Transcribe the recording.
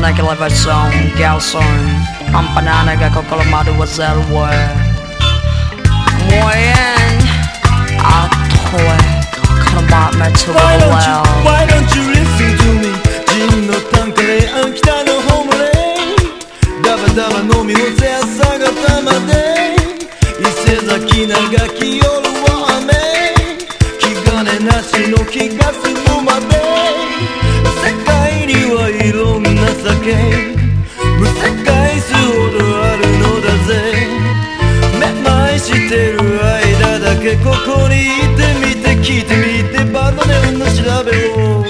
naquela elevação, Gelson, Ampananaga com aquela mademoiselle, ouais. Moyen, à toi, combat me to the well. Why don't you listen to me? ジンのタンカレー、北のホームレイ。ダバダバ飲み干せ朝方まで。伊勢崎長き夜は雨。気兼ねなしの気が済むまで。世界にはいろんな酒。無世界数ほどあるのだぜ。めまいしてる間だけここにいてみて聞いてみてバナナの調べを